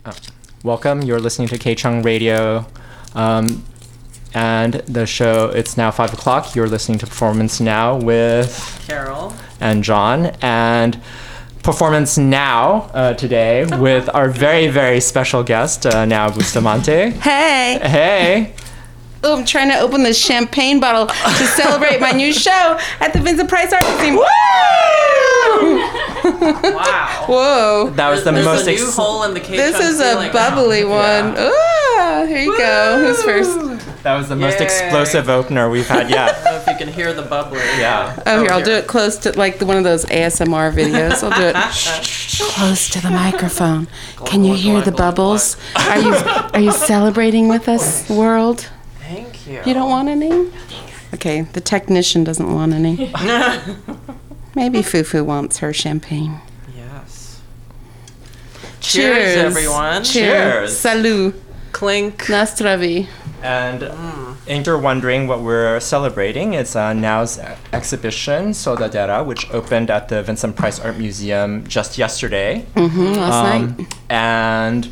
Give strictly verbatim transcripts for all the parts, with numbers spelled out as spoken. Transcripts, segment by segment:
Oh. Welcome. You're listening to K-Chung Radio. Um, and the show, it's now five o'clock. You're listening to Performance Now with Carol and John. And Performance Now uh, today with our very, very special guest, uh, Now Bustamante. Hey. Hey. Oh, I'm trying to open this champagne bottle to celebrate my new show at the Vincent Price Art Museum. Woo! Wow. Whoa. That was the There's most... a new Ex- hole in the cake. This is a bubbly one. Yeah. Oh, here you go. Who's first? That was the most Yay. explosive opener we've had yet. I don't know if you can hear the bubbly. Yeah. Oh, here, I'll do it close to, like, the, one of those A S M R videos. I'll do it close to the microphone. Can you hear the bubbles? Are you are you celebrating with us, world? Thank you. You don't want any? Okay, the technician doesn't want any. Maybe Fufu wants her champagne. Yes. Cheers, Cheers, everyone. Cheers. Salut. Clink. Na zdraví. And if you're wondering what we're celebrating, it's uh, Now's exhibition, Soldadera, which opened at the Vincent Price Art Museum just yesterday. Mm-hmm, last Um, night. And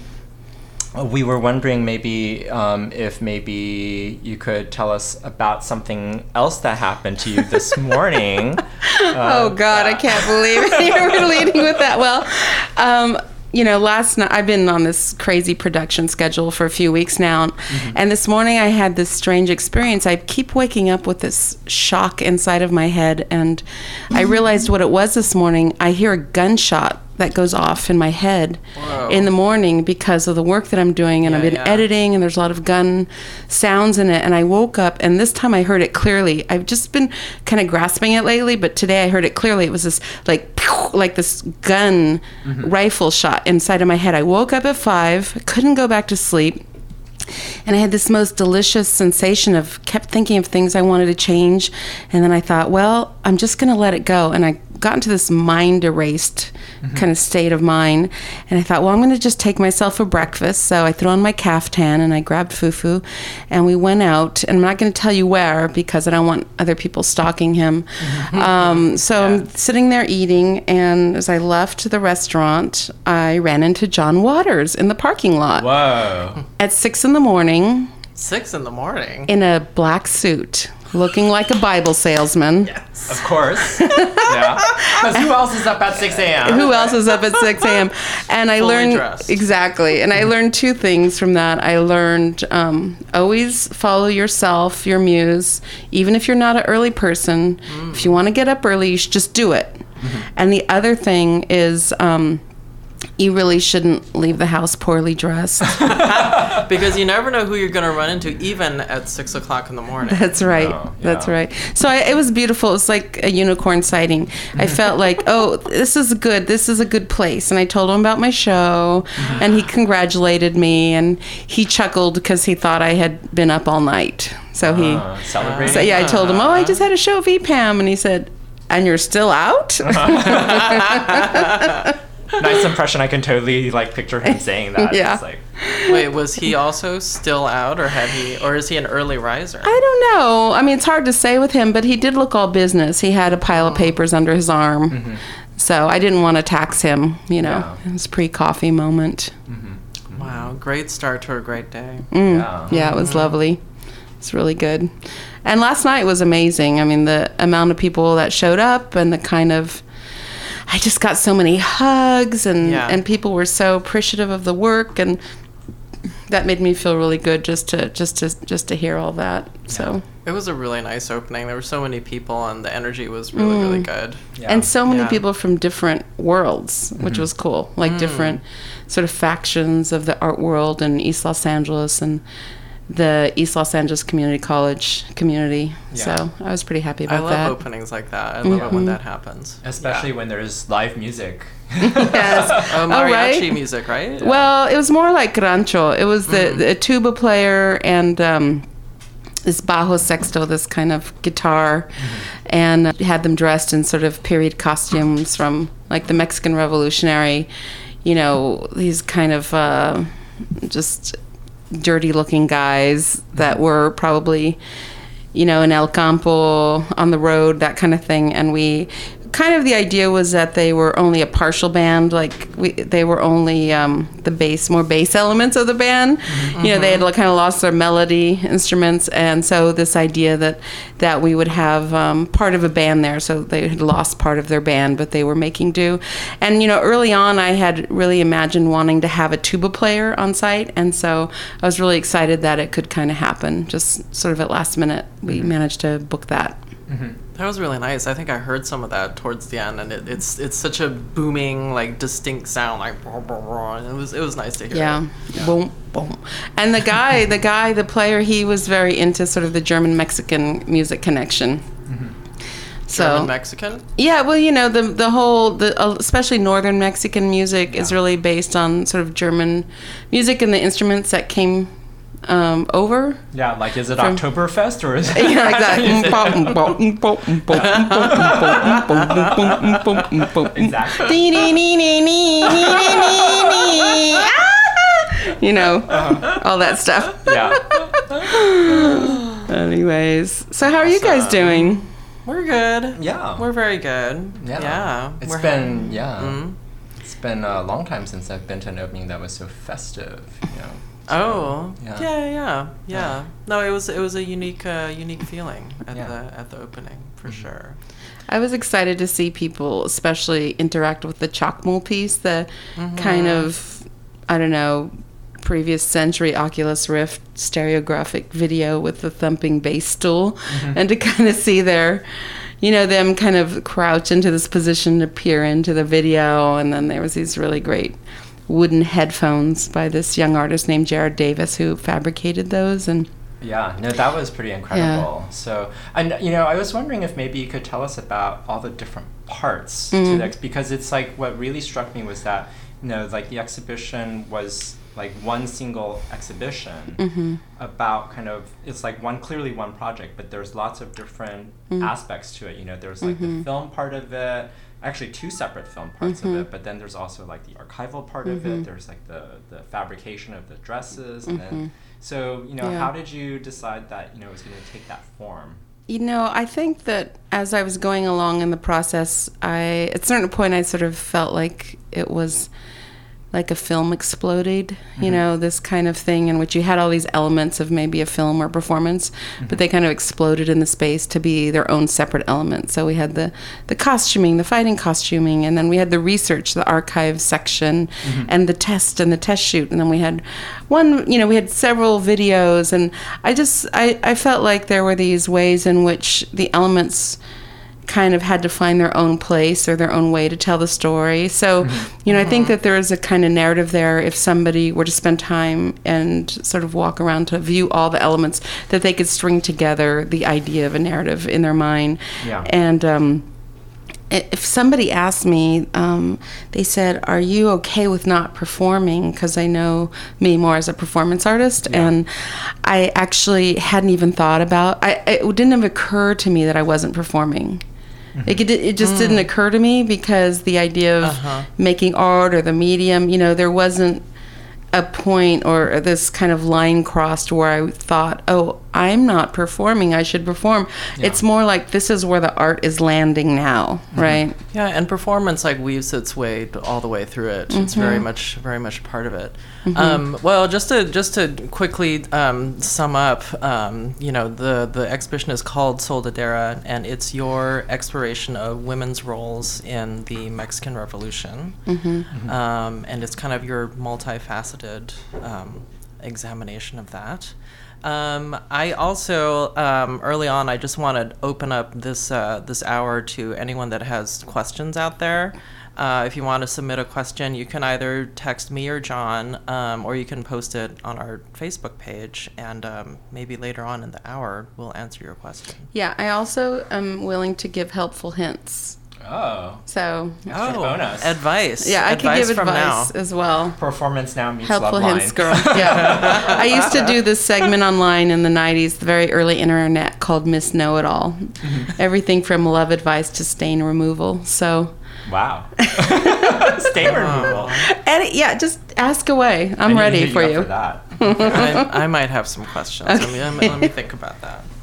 we were wondering maybe um, if maybe you could tell us about something else that happened to you this morning. Uh, Oh, God, I can't believe it. You were leading with that. Well, um, you know, last night, I've been on this crazy production schedule for a few weeks now. Mm-hmm. And this morning I had this strange experience. I keep waking up with this shock inside of my head. And I realized what it was this morning. I hear a gunshot that goes off in my head Whoa. in the morning because of the work that I'm doing. And Yeah, I've been yeah. editing, and there's a lot of gun sounds in it. And I woke up, and this time I heard it clearly. I've just been kind of grasping it lately, but today I heard it clearly. It was this like, pew, like this gun Mm-hmm. rifle shot inside of my head. I woke up at five, couldn't go back to sleep. And I had this most delicious sensation of kept thinking of things I wanted to change. And then I thought, well, I'm just going to let it go. And I got into this mind erased mm-hmm. kind of state of mind. And I thought, well, I'm going to just take myself a breakfast. So I threw on my caftan and I grabbed Fufu and we went out. And I'm not going to tell you where because I don't want other people stalking him. Mm-hmm. Um, so yeah. I'm sitting there eating. And as I left the restaurant, I ran into John Waters in the parking lot. Whoa. At six in the morning. Six in the morning. In a black suit, looking like a Bible salesman. Yes. Of course. Yeah. Because who else is up at six a.m.? Who else is up at six a.m.? And I Fully learned dressed. exactly. And I learned two things from that. I learned um, always follow yourself, your muse, even if you're not an early person. Mm. If you want to get up early, you should just do it. Mm-hmm. And the other thing is. Um, You really shouldn't leave the house poorly dressed. Because you never know who you're going to run into, even at six o'clock in the morning. That's right. No, That's yeah. right. So I, it was beautiful. It was like a unicorn sighting. I felt like, oh, this is good. This is a good place. And I told him about my show, and he congratulated me, and he chuckled because he thought I had been up all night. So he, Uh, celebrating. so yeah, I told him, oh, I just had a show of E P A M, and he said, and you're still out? Nice impression. I can totally like picture him saying that. Yeah. It's like, Wait, was he also still out, or had he, or is he an early riser? I don't know. I mean, it's hard to say with him, but he did look all business. He had a pile of papers under his arm. Mm-hmm. So I didn't want to tax him, you know. Yeah. It was pre-coffee moment. mm-hmm. Wow, great start to a great day. Mm. Yeah. Yeah, it was lovely. It's really good. And last night was amazing. I mean, the amount of people that showed up and the kind of... I just got so many hugs, and, Yeah. and people were so appreciative of the work, and that made me feel really good just to just to just to hear all that. So It was a really nice opening. There were so many people, and the energy was really, Mm. really good. Yeah. and so many Yeah. people from different worlds, which was cool, like different sort of factions of the art world in East Los Angeles and the East Los Angeles Community College community. Yeah. So I was pretty happy I about love that. openings like that. I love it when that happens. Especially Yeah. when there's live music. Yes. Oh, Oh, mariachi right? music, right? Well, it was more like rancho. It was the, the tuba player and um, this bajo sexto, this kind of guitar, and uh, had them dressed in sort of period costumes from like the Mexican Revolutionary, you know, these kind of uh, just dirty looking guys that were probably, you know, in El Campo, on the road, that kind of thing. And we kind of the idea was that they were only a partial band, like we, they were only um, the bass, more bass elements of the band. Mm-hmm. You know, they had kind of lost their melody instruments, and so this idea that that we would have um, part of a band there, so they had lost part of their band, but they were making do. And you know, early on, I had really imagined wanting to have a tuba player on site, and so I was really excited that it could kind of happen. Just sort of at last minute, we mm-hmm. managed to book that. Mm-hmm. That was really nice. I think I heard some of that towards the end, and it, it's it's such a booming, like distinct sound, like brr, brr, brr, and it was it was nice to hear. Yeah, it. yeah. boom, boom. And the guy, the guy, the player, he was very into sort of the German Mexican music connection. Mm-hmm. So, German Mexican? Yeah, well, you know, the the whole, the uh, especially northern Mexican music yeah. is really based on sort of German music and the instruments that came um, over. Yeah, like is it from, Oktoberfest or is it? Yeah, exactly. You know, uh-huh. all that stuff. Yeah. Anyways, so how are you guys doing? We're good. Yeah. We're very good. Yeah. Yeah. It's we're been, having, yeah. Mm-hmm. It's been a long time since I've been to an opening that was so festive, you know. So, oh. Yeah. Yeah, yeah, yeah. Yeah. No, it was it was a unique uh, unique feeling at yeah. the at the opening, for mm-hmm. sure. I was excited to see people especially interact with the Chalkmole piece, the mm-hmm. kind of, I don't know, previous century Oculus Rift stereographic video with the thumping bass stool, mm-hmm. and to kind of see their, you know, them kind of crouch into this position to peer into the video, and then there was these really great wooden headphones by this young artist named Jared Davis who fabricated those. And yeah, no, that was pretty incredible. Yeah. So, and you know, I was wondering if maybe you could tell us about all the different parts mm-hmm. to the ex- because it's like what really struck me was that, you know, like the exhibition was like one single exhibition mm-hmm. about kind of, it's like one, clearly one project, but there's lots of different mm-hmm. aspects to it. You know, there's like mm-hmm. the film part of it, actually two separate film parts mm-hmm. of it, but then there's also like the archival part mm-hmm. of it. There's like the, the fabrication of the dresses. And mm-hmm. then, so, you know, yeah. how did you decide that, you know, it was going to take that form? You know, I think that as I was going along in the process, I, at a certain point, I sort of felt like it was like a film exploded, you mm-hmm. know, this kind of thing in which you had all these elements of maybe a film or performance, mm-hmm. but they kind of exploded in the space to be their own separate elements. So we had the, the costuming, the fighting costuming, and then we had the research, the archive section, mm-hmm. and the test and the test shoot. And then we had one, you know, we had several videos, and I just, I, I felt like there were these ways in which the elements kind of had to find their own place or their own way to tell the story. So, mm-hmm. you know, I think that there is a kind of narrative there if somebody were to spend time and sort of walk around to view all the elements, that they could string together the idea of a narrative in their mind. Yeah. And um, if somebody asked me, um, they said, are you okay with not performing? Because I know me more as a performance artist. Yeah. And I actually hadn't even thought about, I, it didn't even occur to me that I wasn't performing. Mm-hmm. Like it, it just mm. didn't occur to me because the idea of uh-huh. making art or the medium, you know, there wasn't a point or this kind of line crossed where I thought, oh, I'm not performing, I should perform. Yeah. It's more like this is where the art is landing now, mm-hmm. right? Yeah, and performance like weaves its way all the way through it. Mm-hmm. It's very much, very much part of it. Mm-hmm. Um, well, just to just to quickly um, sum up, um, you know, the the exhibition is called Soldadera, and it's your exploration of women's roles in the Mexican Revolution, mm-hmm. Mm-hmm. Um, and it's kind of your multifaceted um, examination of that. Um, I also, um, early on, I just want to open up this uh, this hour to anyone that has questions out there. Uh, if you want to submit a question, you can either text me or John, um, or you can post it on our Facebook page, and um, maybe later on in the hour, we'll answer your question. Yeah, I also am willing to give helpful hints. Oh. So. Oh, bonus. Advice. Yeah, I advice could give from advice now. as well. Performance now meets Helpful love hints, line. girl. Yeah. I used to do this segment online in the nineties, the very early internet, called Miss Know-It-All. Mm-hmm. Everything from love advice to stain removal. So. Wow. Stain removal. And yeah, just ask away. I'm I ready need to for hit you. Up for that. I, I might have some questions. Okay. Let, me, let, me, let me think about that.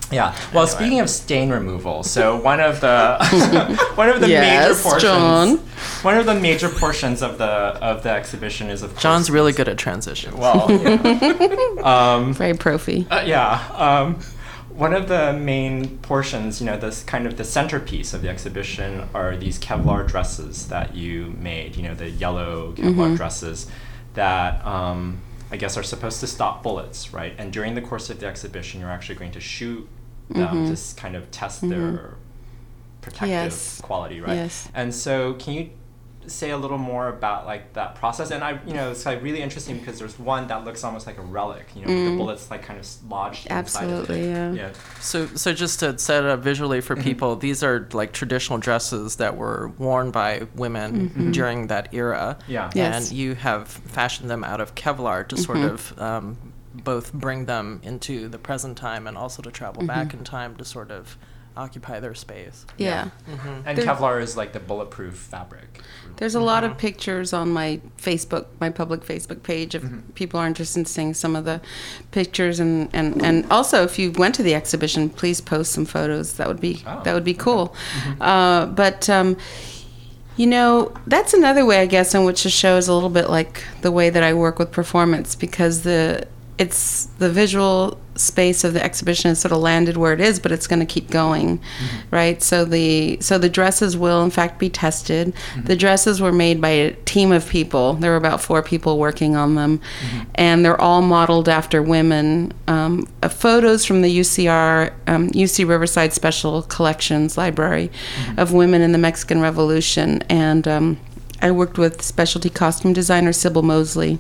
Yeah. Well, Anyway. speaking of stain removal, so one of the one of the Yes, major portions, John. one of the major portions of the of the exhibition is of course. John's really good at transitions. Well, yeah. um, Very profi. uh, yeah. Um, one of the main portions, you know, this kind of the centerpiece of the exhibition are these Kevlar dresses that you made. You know, the yellow Kevlar Mm-hmm. dresses that. Um, I guess are supposed to stop bullets, right? And during the course of the exhibition, you're actually going to shoot them Mm-hmm. to s- kind of test their protective Yes. quality, right? Yes. And so, can you say a little more about like that process? And I, you know, it's like really interesting because there's one that looks almost like a relic. You know, the bullets like kind of s- lodged Absolutely, inside of it. yeah. So, so just to set it up visually for people, these are like traditional dresses that were worn by women during that era. Yeah. Yes. And you have fashioned them out of Kevlar to sort of um, both bring them into the present time and also to travel back in time to sort of occupy their space. Yeah. And There- Kevlar is like the bulletproof fabric. There's a lot of pictures on my Facebook, my public Facebook page, if people are interested in seeing some of the pictures, and, and, and also if you went to the exhibition, please post some photos. That would be Oh, that would be cool. Uh, but um, you know, that's another way, I guess, in which the show is a little bit like the way that I work with performance, because the it's the visual space of the exhibition is sort of landed where it is, but it's going to keep going, right? So the so the dresses will in fact be tested. The dresses were made by a team of people. There were about four people working on them, and they're all modeled after women. Um, uh, photos from the U C R um, U C Riverside Special Collections Library of women in the Mexican Revolution, and um, I worked with specialty costume designer Sybil Mosley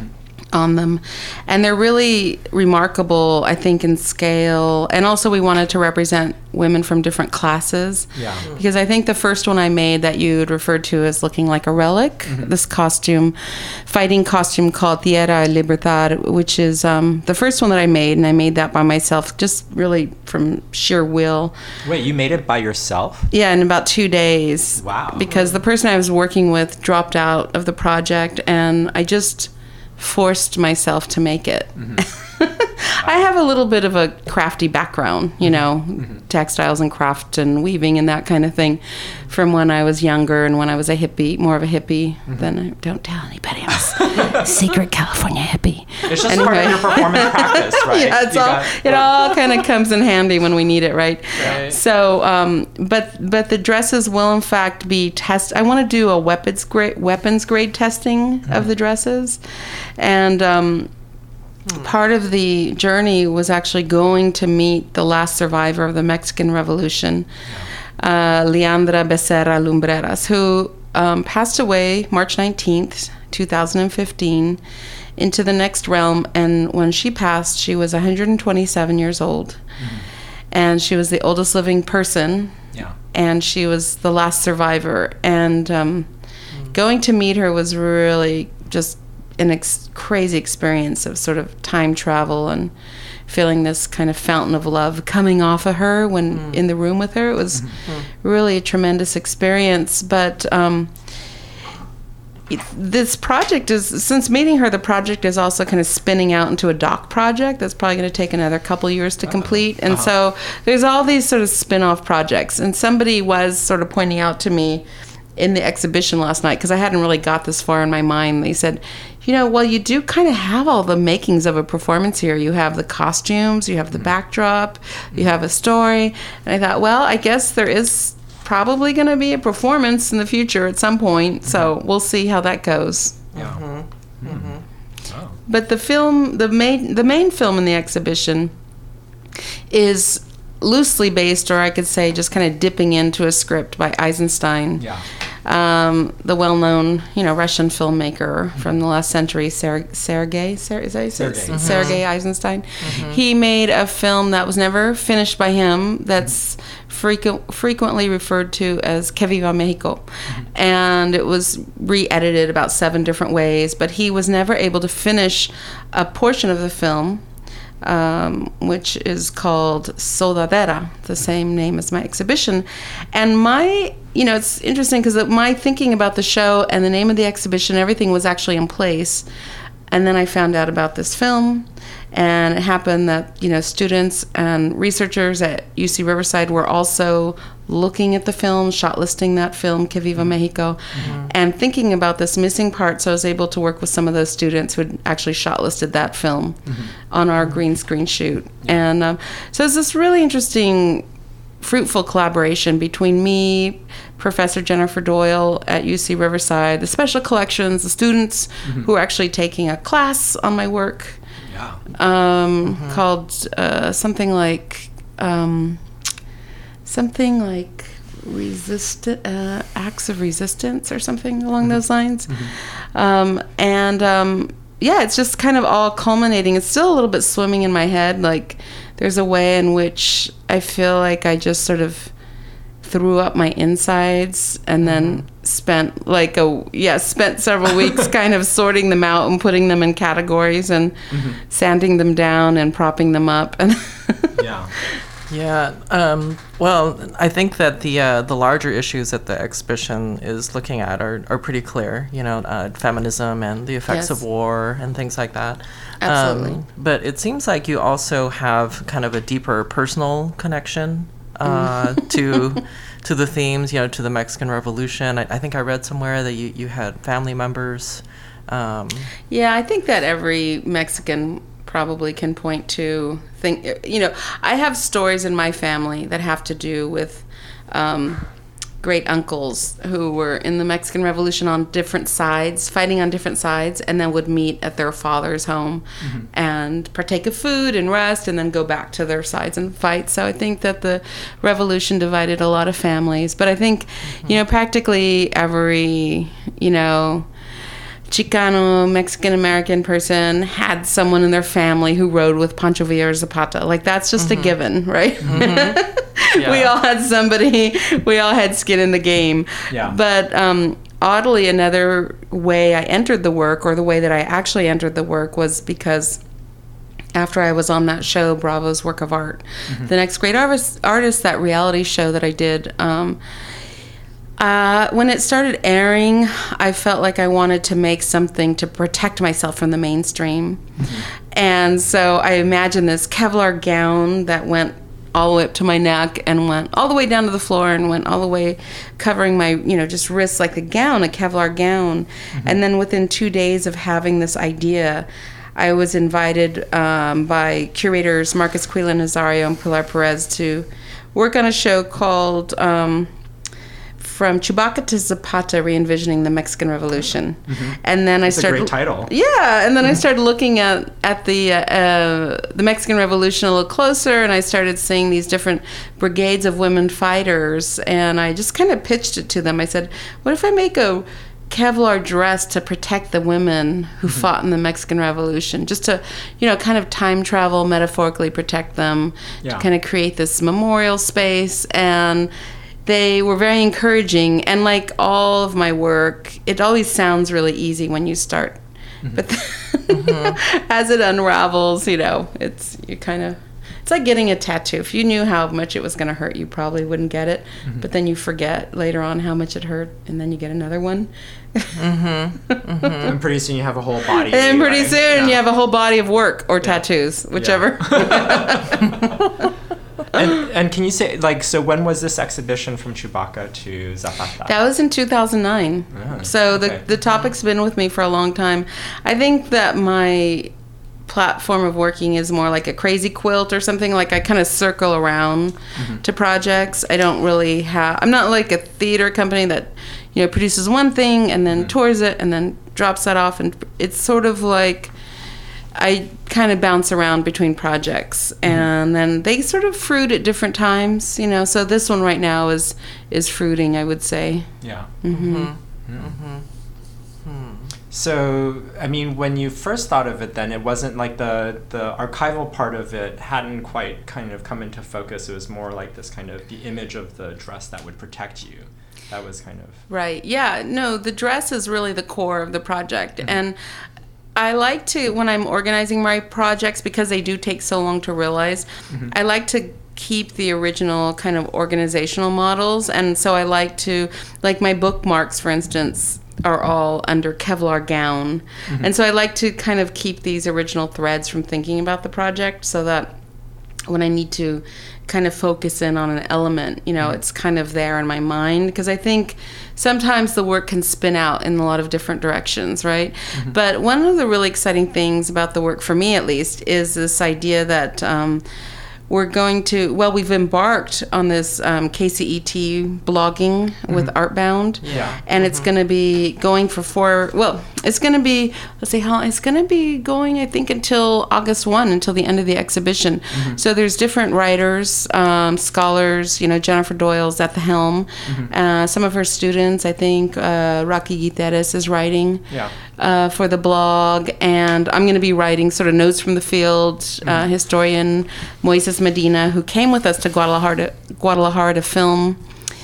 on them, and they're really remarkable, I think, in scale. And also we wanted to represent women from different classes, Yeah. because I think the first one I made that you had referred to as looking like a relic, this costume, fighting costume called Tierra y Libertad, which is um, the first one that I made, and I made that by myself, just really from sheer will. Wait, you made it by yourself? Yeah, in about two days. Wow. Because the person I was working with dropped out of the project, and I just forced myself to make it. I have a little bit of a crafty background, you know, textiles and craft and weaving and that kind of thing from when I was younger and when I was a hippie, more of a hippie than I, don't tell anybody, I'm a secret California hippie. It's just part of your performance practice, right? Yeah, it's You all, got- it all kind of comes in handy when we need it, right? Right. So, um, but but the dresses will in fact be test. I want to do a weapons grade weapons grade testing of the dresses, and um, part of the journey was actually going to meet the last survivor of the Mexican Revolution, uh, Leandra Becerra Lumbreras, who um, passed away March nineteenth, two thousand fifteen, into the next realm. And when she passed, she was one hundred twenty-seven years old. And she was the oldest living person. Yeah. And she was the last survivor. And um, going to meet her was really just an ex- crazy experience of sort of time travel and feeling this kind of fountain of love coming off of her when in the room with her. It was really a tremendous experience. But um, it, this project is, since meeting her, the project is also kind of spinning out into a doc project that's probably going to take another couple years to complete. And so there's all these sort of spin-off projects. And somebody was sort of pointing out to me in the exhibition last night, because I hadn't really got this far in my mind, they said, you know, well, you do kind of have all the makings of a performance here. You have the costumes, you have the backdrop, you have a story. And I thought, well, I guess there is probably going to be a performance in the future at some point, so we'll see how that goes. Yeah. Oh. But the film, the main, the main film in the exhibition is loosely based, or I could say just kind of dipping into a script by Eisenstein. Yeah. Um, the well-known, you know, Russian filmmaker from the last century, Ser- Sergei, Ser- is that how you say it? Sergei. Sergei Eisenstein. He made a film that was never finished by him. That's frequent, frequently referred to as Que Viva Mexico, and it was re-edited about seven different ways. But he was never able to finish a portion of the film, um, which is called Soldadera, the same name as my exhibition. And my, you know, it's interesting because my thinking about the show and the name of the exhibition, everything was actually in place. And then I found out about this film, And it happened that, you know, students and researchers at U C Riverside were also looking at the film, shortlisting that film, Que Viva Mexico, mm-hmm. and thinking about this missing part. So I was able to work with some of those students who had actually shortlisted that film mm-hmm. on our green screen shoot. Yeah. And um, so it's this really interesting, fruitful collaboration between me, Professor Jennifer Doyle at U C Riverside, the special collections, the students mm-hmm. who are actually taking a class on my work. Yeah. Um, mm-hmm. Called uh, something like... Um, something like resist uh, acts of resistance or something along mm-hmm. those lines. Mm-hmm. Um, and um, yeah, it's just kind of all culminating. It's still a little bit swimming in my head. Like there's a way in which I feel like I just sort of threw up my insides and then mm-hmm. spent like a, yeah, spent several weeks kind of sorting them out and putting them in categories and mm-hmm. sanding them down and propping them up. And yeah. Yeah. Um, well, I think that the uh, the larger issues that the exhibition is looking at are, are pretty clear. You know, uh, feminism and the effects yes. of war and things like that. Absolutely. Um, but it seems like you also have kind of a deeper personal connection uh, mm. to to the themes. You know, to the Mexican Revolution. I, I think I read somewhere that you, you had family members. Um, yeah, I think that every Mexican probably can point to think you know I have stories in my family that have to do with um, great uncles who were in the Mexican Revolution on different sides, fighting on different sides, and then would meet at their father's home mm-hmm. and partake of food and rest and then go back to their sides and fight. So I think that the revolution divided a lot of families, but I think mm-hmm. you know practically every you know Chicano, Mexican-American person had someone in their family who rode with Pancho Villa or Zapata. Like, that's just mm-hmm. a given, right? Mm-hmm. Yeah. We all had somebody, we all had skin in the game. Yeah. But um, oddly, another way I entered the work, or the way that I actually entered the work, was because after I was on that show, Bravo's Work of Art, mm-hmm. the Next Great Artist, artist, that reality show that I did, um, Uh, when it started airing, I felt like I wanted to make something to protect myself from the mainstream. Mm-hmm. And so I imagined this Kevlar gown that went all the way up to my neck and went all the way down to the floor and went all the way covering my, you know, just wrists like a gown, a Kevlar gown. Mm-hmm. And then within two days of having this idea, I was invited um, by curators Marcus Quila Nazario and Pilar Perez to work on a show called... Um, From Chewbacca to Zapata, Re-envisioning the Mexican Revolution. Mm-hmm. And then That's I started... a great title. Yeah, and then mm-hmm. I started looking at, at the uh, uh, the Mexican Revolution a little closer, and I started seeing these different brigades of women fighters, and I just kind of pitched it to them. I said, what if I make a Kevlar dress to protect the women who mm-hmm. fought in the Mexican Revolution, just to, you know, kind of time travel, metaphorically protect them, yeah. to kind of create this memorial space. And they were very encouraging, and like all of my work, it always sounds really easy when you start, mm-hmm. but then, mm-hmm. as it unravels, you know, it's you kind of, it's like getting a tattoo. If you knew how much it was going to hurt, you probably wouldn't get it, mm-hmm. but then you forget later on how much it hurt, and then you get another one. Mm-hmm. Mm-hmm. And pretty soon you have a whole body. And pretty right? soon yeah. you have a whole body of work or yeah. tattoos, whichever. Yeah. And, and can you say, like, so when was this exhibition From Chewbacca to Zapata? That was in two thousand nine. Oh, so okay. the, the topic's been with me for a long time. I think that my platform of working is more like a crazy quilt or something. Like, I kind of circle around mm-hmm. to projects. I don't really have... I'm not like a theater company that, you know, produces one thing and then mm-hmm. tours it and then drops that off. And it's sort of like... I kind of bounce around between projects, mm-hmm. and then they sort of fruit at different times, you know. So this one right now is is fruiting, I would say. Yeah. Mm-hmm. Mm-hmm. Mm-hmm. Hmm. So, I mean, when you first thought of it, then it wasn't like the the archival part of it hadn't quite kind of come into focus. It was more like this kind of the image of the dress that would protect you. That was kind of right. Yeah. No, the dress is really the core of the project, mm-hmm. and I like to, when I'm organizing my projects, because they do take so long to realize, mm-hmm. I like to keep the original kind of organizational models. And so I like to, like my bookmarks, for instance, are all under Kevlar gown. Mm-hmm. And so I like to kind of keep these original threads from thinking about the project so that when I need to kind of focus in on an element, you know, mm-hmm. it's kind of there in my mind, because I think sometimes the work can spin out in a lot of different directions, right? Mm-hmm. But one of the really exciting things about the work, for me at least, is this idea that um, we're going to, well, we've embarked on this um, K C E T blogging mm-hmm. with Artbound. Yeah. And mm-hmm. it's going to be going for four, well, it's going to be, let's see how, it's going to be going, I think, until August first, until the end of the exhibition. Mm-hmm. So there's different writers, um, scholars, you know, Jennifer Doyle's at the helm. Mm-hmm. Uh, some of her students, I think, uh, Rocky Guterres is writing. Yeah. Uh, for the blog, and I'm going to be writing sort of notes from the field. Mm-hmm. Uh, historian Moises Medina, who came with us to Guadalajara to, Guadalajara to film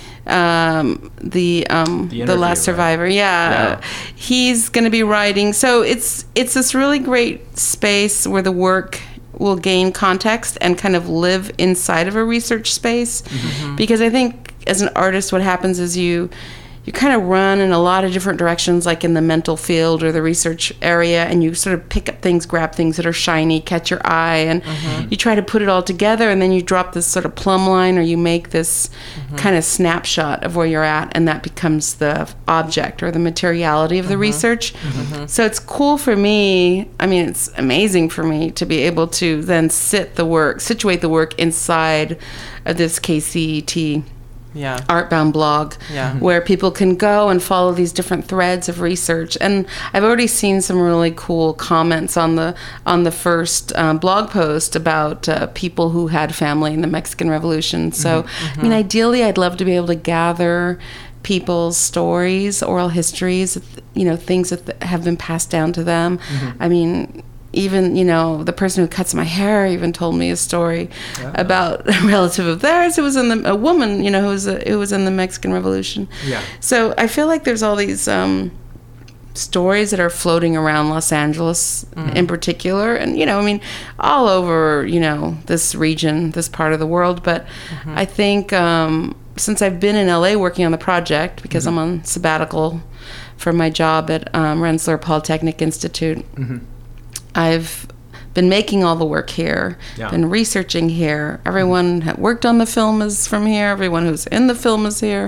um, the um, the, the Last Survivor. Right? Yeah. yeah, he's going to be writing. So it's it's this really great space where the work will gain context and kind of live inside of a research space, mm-hmm. because I think as an artist, what happens is you. you kind of run in a lot of different directions, like in the mental field or the research area, and you sort of pick up things, grab things that are shiny, catch your eye, and mm-hmm. you try to put it all together, and then you drop this sort of plumb line, or you make this mm-hmm. kind of snapshot of where you're at, and that becomes the object or the materiality of the mm-hmm. research. Mm-hmm. So it's cool for me, I mean, it's amazing for me to be able to then sit the work, situate the work inside of this K C E T Yeah. Artbound blog, yeah. where people can go and follow these different threads of research. And I've already seen some really cool comments on the on the first um, blog post about uh, people who had family in the Mexican Revolution. So, mm-hmm. I mean, ideally, I'd love to be able to gather people's stories, oral histories, you know, things that have been passed down to them. Mm-hmm. I mean, even, you know, the person who cuts my hair even told me a story yeah. about a relative of theirs who was in the, a woman, you know, who was, a, who was in the Mexican Revolution. Yeah. So I feel like there's all these um, stories that are floating around Los Angeles mm. in particular. And, you know, I mean, all over, you know, this region, this part of the world. But mm-hmm. I think um, since I've been in L A working on the project, because mm-hmm. I'm on sabbatical for my job at um, Rensselaer Polytechnic Institute, mm-hmm. I've been making all the work here, yeah. been researching here. Everyone that worked on the film is from here. Everyone who's in the film is here.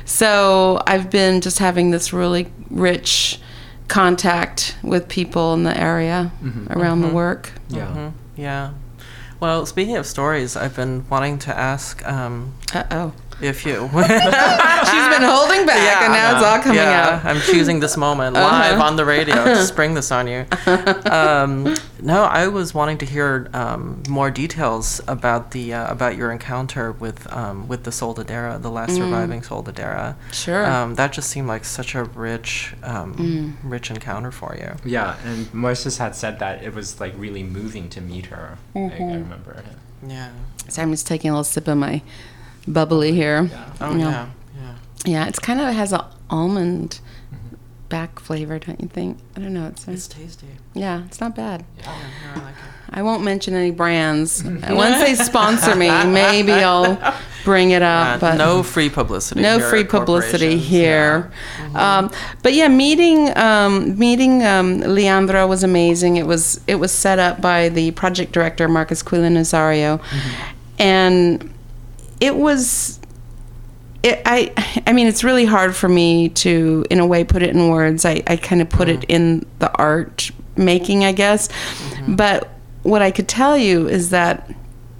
So I've been just having this really rich contact with people in the area mm-hmm. around mm-hmm. the work. Yeah. Mm-hmm. Yeah. Well, speaking of stories, I've been wanting to ask... Um, Uh-oh. If you... She's been holding back, yeah, and now it's all coming yeah, out. I'm choosing this moment uh-huh. live on the radio to spring this on you. Um, no, I was wanting to hear um, more details about the uh, about your encounter with um, with the Soldadera, the last mm. surviving Soldadera. Sure. Um, that just seemed like such a rich, um, mm. rich encounter for you. Yeah, and Moises had said that it was like really moving to meet her. Mm-hmm. I, I remember. Yeah. So I'm just taking a little sip of my bubbly here. Yeah. Oh yeah. yeah, yeah. Yeah, it's kind of has an almond mm-hmm. back flavor, don't you think? I don't know. It's, it's tasty. Yeah, it's not bad. Yeah, yeah I like it. I won't mention any brands. Once they sponsor me, maybe I'll bring it up. Uh, but no free publicity. No here free publicity here. Yeah. Mm-hmm. Um, but yeah, meeting um, meeting um, Leandra was amazing. It was it was set up by the project director Marcus Quillen Nazario, mm-hmm. and it was. It, I I mean, it's really hard for me to, in a way, put it in words. I, I kind of put mm-hmm. it in the art making, I guess. Mm-hmm. But what I could tell you is that,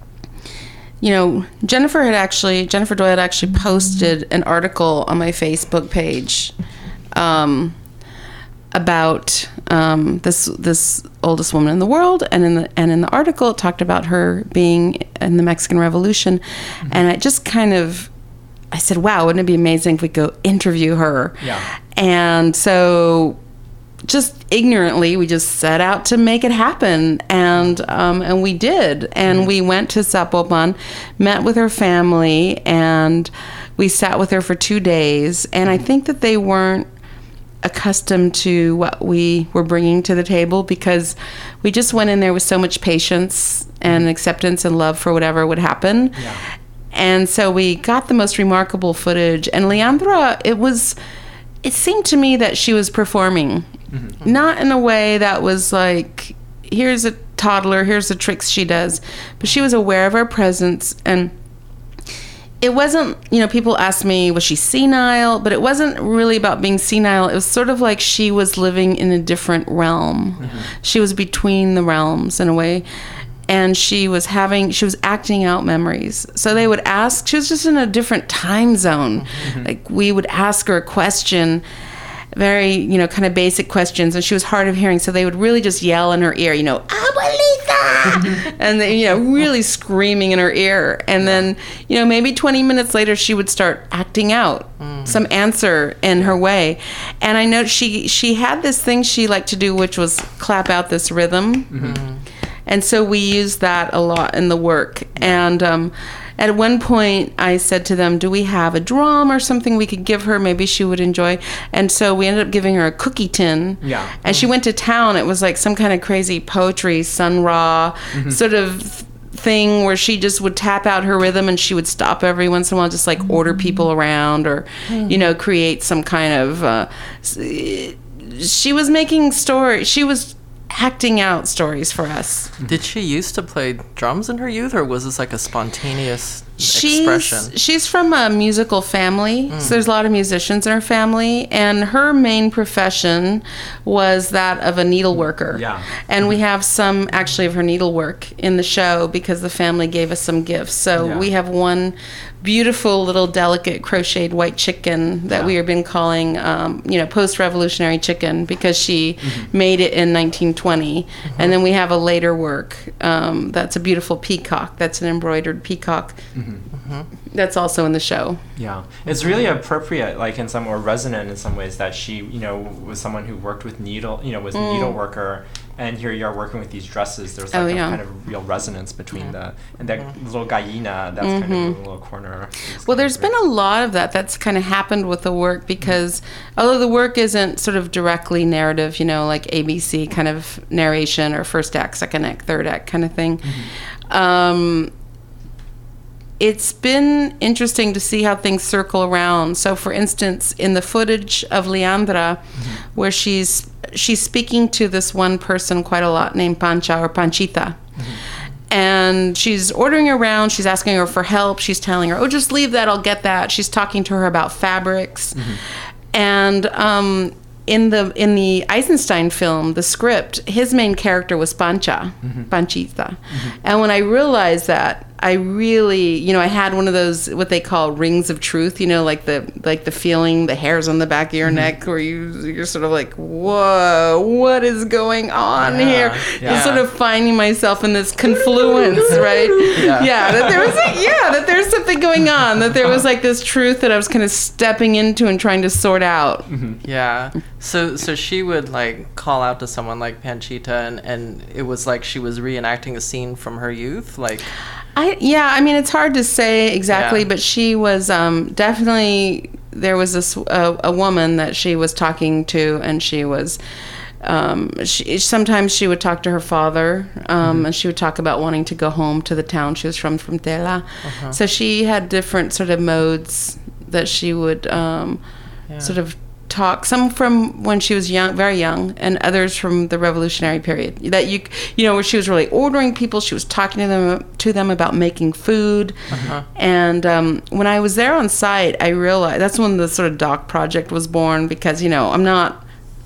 you know, Jennifer had actually, Jennifer Doyle had actually posted an article on my Facebook page um, about um, this this oldest woman in the world, and in the and in the article it talked about her being in the Mexican Revolution, mm-hmm. and I just kind of. I said, wow, wouldn't it be amazing if we go interview her? Yeah. And so just ignorantly, we just set out to make it happen. And um, and we did. And mm-hmm. we went to Zapopan, met with her family, and we sat with her for two days. And I think that they weren't accustomed to what we were bringing to the table, because we just went in there with so much patience and acceptance and love for whatever would happen. Yeah. And so we got the most remarkable footage. And Leandra, it was it seemed to me that she was performing, mm-hmm. not in a way that was like, here's a toddler, here's the tricks she does, but she was aware of our presence. And it wasn't, you know, people asked me, was she senile? But it wasn't really about being senile. It was sort of like she was living in a different realm. Mm-hmm. She was between the realms in a way. And she was having, she was acting out memories. So they would ask, she was just in a different time zone. Mm-hmm. Like we would ask her a question, very, you know, kind of basic questions, and she was hard of hearing. So they would really just yell in her ear, you know, Abuelita! And they, you know, really screaming in her ear. And then, you know, maybe twenty minutes later, she would start acting out mm. some answer in her way. And I know she, she had this thing she liked to do, which was clap out this rhythm. Mm-hmm. And so we used that a lot in the work. And um, at one point, I said to them, do we have a drum or something we could give her? Maybe she would enjoy. And so we ended up giving her a cookie tin. Yeah. And mm-hmm. she went to town. It was like some kind of crazy poetry, Sun Ra mm-hmm. sort of thing where she just would tap out her rhythm, and she would stop every once in a while, just like order people around, or, mm-hmm. you know, create some kind of... Uh, she was making stories. She was... acting out stories for us. Did she used to play drums in her youth, or was this like a spontaneous she's, expression? She's from a musical family, mm. so there's a lot of musicians in her family, and her main profession was that of a needleworker. Yeah. And we have some actually of her needlework in the show because the family gave us some gifts. So yeah. we have one beautiful little delicate crocheted white chicken that yeah. we have been calling, um, you know, post-revolutionary chicken, because she mm-hmm. made it in nineteen twenty. Mm-hmm. And then we have a later work um, that's a beautiful peacock. That's an embroidered peacock. Mm-hmm. Mm-hmm. That's also in the show. Yeah, it's really appropriate, like in some, or resonant in some ways, that she, you know, was someone who worked with needle, you know, was a mm. needle worker. And here you are working with these dresses. There's like oh, yeah. a kind of real resonance between yeah. the, and that mm-hmm. little gallina, that's mm-hmm. kind of a little corner. Well, there's been a lot of that that's kind of happened with the work, because mm-hmm. although the work isn't sort of directly narrative, you know, like A B C kind of narration, or first act, second act, third act kind of thing, mm-hmm. um, it's been interesting to see how things circle around. So, for instance, in the footage of Leandra, mm-hmm. where she's she's speaking to this one person quite a lot named Pancha or Panchita. Mm-hmm. And she's ordering around. She's asking her for help. She's telling her, oh, just leave that. I'll get that. She's talking to her about fabrics. Mm-hmm. And um, in the in the Eisenstein film, the script, his main character was Pancha, mm-hmm. Panchita. Mm-hmm. And when I realized that, I really, you know, I had one of those, what they call rings of truth, you know, like the like the feeling, the hairs on the back of your mm-hmm. neck, where you, you're sort of like, whoa, what is going on yeah, here? Yeah. And sort of finding myself in this confluence, right? Yeah. yeah, that there was a, yeah, that there's something going on, that there was like this truth that I was kind of stepping into and trying to sort out. Mm-hmm. Yeah. So so she would like call out to someone like Panchita, and, and it was like she was reenacting a scene from her youth, like... I, yeah, I mean, it's hard to say exactly, yeah. but she was um, definitely, there was this uh, a woman that she was talking to, and she was, um, she, sometimes she would talk to her father, um, mm-hmm. and she would talk about wanting to go home to the town she was from, from Tela. Uh-huh. So she had different sort of modes that she would um, yeah. sort of talk, some from when she was young, very young, and others from the revolutionary period, that you you know, where she was really ordering people, she was talking to them to them about making food. Uh-huh. And um, when I was there on site, I realized that's when the sort of doc project was born, because, you know, I'm not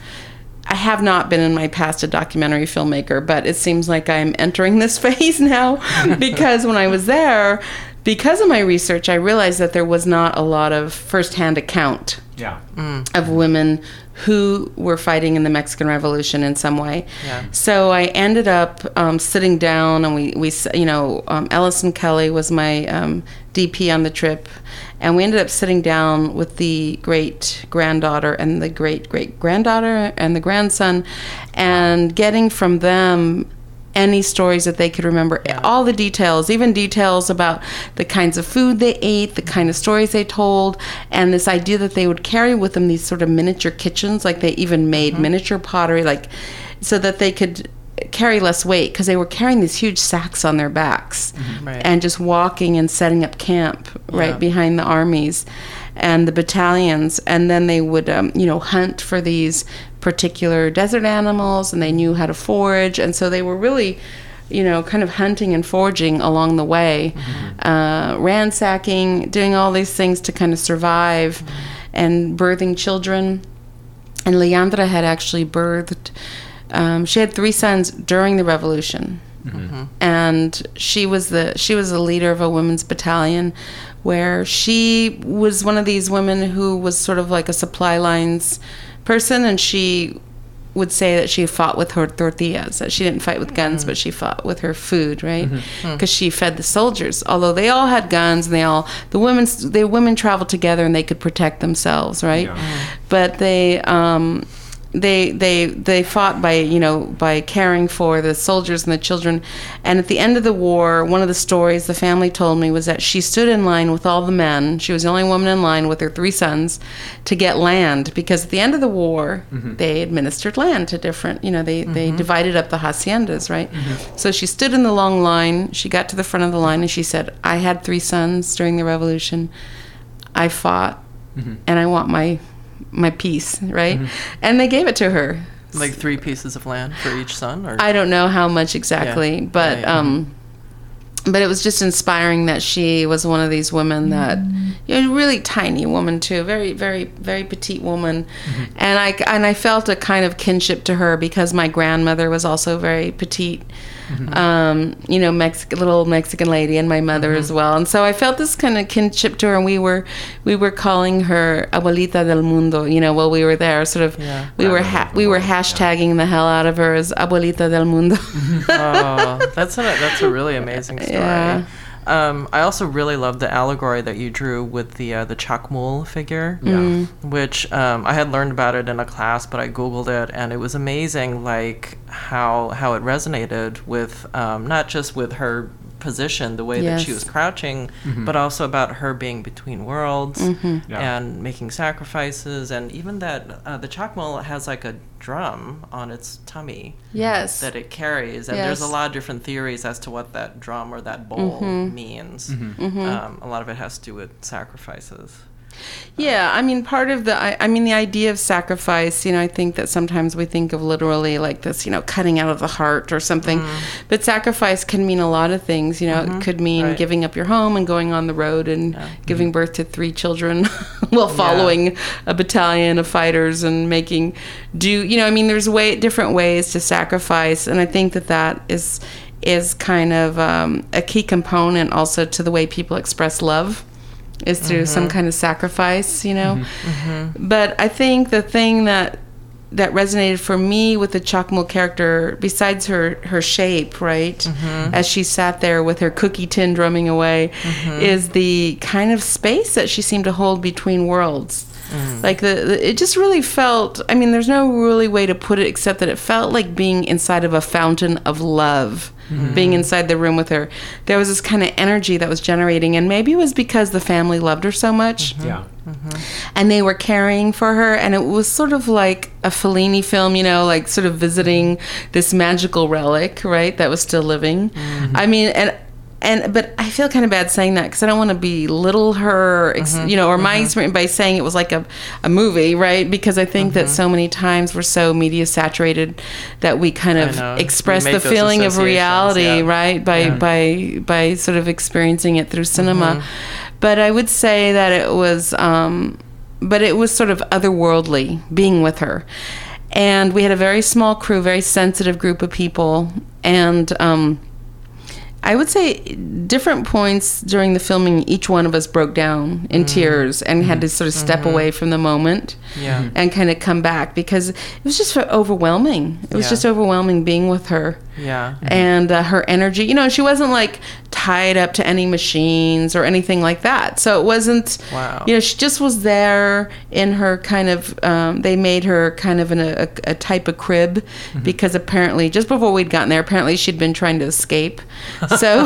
I have not been in my past a documentary filmmaker, but it seems like I'm entering this phase now, because when I was there, because of my research, I realized that there was not a lot of firsthand account yeah. mm. of women who were fighting in the Mexican Revolution in some way. Yeah. So I ended up um, sitting down, and we, we you know, um, Ellison Kelly was my um, D P on the trip, and we ended up sitting down with the great-granddaughter and the great-great-granddaughter and the grandson, and getting from them any stories that they could remember, yeah. all the details, even details about the kinds of food they ate, the kind of stories they told, and this idea that they would carry with them these sort of miniature kitchens, like they even made mm-hmm. miniature pottery, like so that they could carry less weight because they were carrying these huge sacks on their backs Mm-hmm. Right. and just walking and setting up camp right Yeah. behind the armies and the battalions. And then they would, um, you know, hunt for these particular desert animals, and they knew how to forage. And so they were really, you know, kind of hunting and foraging along the way, Mm-hmm. uh, ransacking, doing all these things to kind of survive, Mm-hmm. and birthing children. And Leandra had actually birthed, um, she had three sons during the revolution. Mm-hmm. And she was the she was the leader of a women's battalion, where she was one of these women who was sort of like a supply lines person, and she would say that she fought with her tortillas, that she didn't fight with guns, mm-hmm. but she fought with her food, right? Because mm-hmm. she fed the soldiers. Although they all had guns, and they all the women the women traveled together, and they could protect themselves, right? Yeah. Mm-hmm. But they um, they they they fought by you know by caring for the soldiers and the children. And at the end of the war, one of the stories the family told me was that she stood in line with all the men. She was the only woman in line with her three sons to get land, because at the end of the war, mm-hmm. they administered land to different, you know, they, mm-hmm. they divided up the haciendas, right? Mm-hmm. So she stood in the long line. She got to the front of the line, and she said, I had three sons during the revolution. I fought, mm-hmm. and I want my my piece, right? Mm-hmm. And they gave it to her. Like three pieces of land for each son? Or? I don't know how much exactly, yeah. but right. um, but it was just inspiring that she was one of these women that, you know, really tiny woman too, very, very, very petite woman. Mm-hmm. And I, and I felt a kind of kinship to her because my grandmother was also very petite, mm-hmm. um, you know, Mexican, little Mexican lady, and my mother mm-hmm. as well. And so I felt this kind of kinship to her, and we were, we were calling her Abuelita del Mundo, you know, while we were there, sort of, yeah. we were, ha- we were hashtagging yeah. the hell out of her as Abuelita del Mundo. Oh, that's a, that's a really amazing story. Yeah. Um, I also really love the allegory that you drew with the uh, the Chacmul figure, yeah. mm. which um, I had learned about it in a class, but I Googled it, and it was amazing, like how how it resonated with um, not just with her position, the way yes. that she was crouching, mm-hmm. but also about her being between worlds mm-hmm. yeah. and making sacrifices, and even that uh, the Chacmul has like a drum on its tummy yes that it carries, and yes. there's a lot of different theories as to what that drum or that bowl mm-hmm. means. Mm-hmm. Mm-hmm. Um, a lot of it has to do with sacrifices. Yeah, I mean, part of the, I, I mean, the idea of sacrifice, you know, I think that sometimes we think of literally like this, you know, cutting out of the heart or something. Mm-hmm. But sacrifice can mean a lot of things, you know. Mm-hmm. It could mean right. giving up your home and going on the road and yeah. giving mm-hmm. birth to three children while following yeah. a battalion of fighters and making do, you know, I mean, there's way different ways to sacrifice. And I think that that is, is kind of um, a key component also to the way people express love. Is through mm-hmm. some kind of sacrifice, you know. Mm-hmm. Mm-hmm. But I think the thing that that resonated for me with the Chacmul character, besides her, her shape, right, mm-hmm. as she sat there with her cookie tin drumming away, mm-hmm. is the kind of space that she seemed to hold between worlds. Mm. Like the, the, it just really felt. I mean, there's no really way to put it except that it felt like being inside of a fountain of love. Mm-hmm. Being inside the room with her, there was this kind of energy that was generating, and maybe it was because the family loved her so much. Mm-hmm. Yeah. Mm-hmm. And they were caring for her, and it was sort of like a Fellini film, you know, like sort of visiting this magical relic, right, that was still living. Mm-hmm. I mean, and and but I feel kind of bad saying that because I don't want to belittle her, ex- mm-hmm. you know, or my mm-hmm. experience by saying it was like a, a movie, right? Because I think mm-hmm. that so many times we're so media saturated that we kind of express the feeling of reality, yeah. right, by yeah. by by sort of experiencing it through cinema. Mm-hmm. But I would say that it was, um, but it was sort of otherworldly being with her. And we had a very small crew, very sensitive group of people, and um, I would say different points during the filming, each one of us broke down in mm. tears and mm-hmm. had to sort of step mm-hmm. away from the moment yeah. and kind of come back because it was just overwhelming. It was yeah. just overwhelming being with her. Yeah. And uh, her energy, you know, she wasn't like tied up to any machines or anything like that. So it wasn't, Wow. you know, she just was there in her kind of, um, they made her kind of in a, a, a type of crib Mm-hmm. because apparently just before we'd gotten there, apparently she'd been trying to escape. So,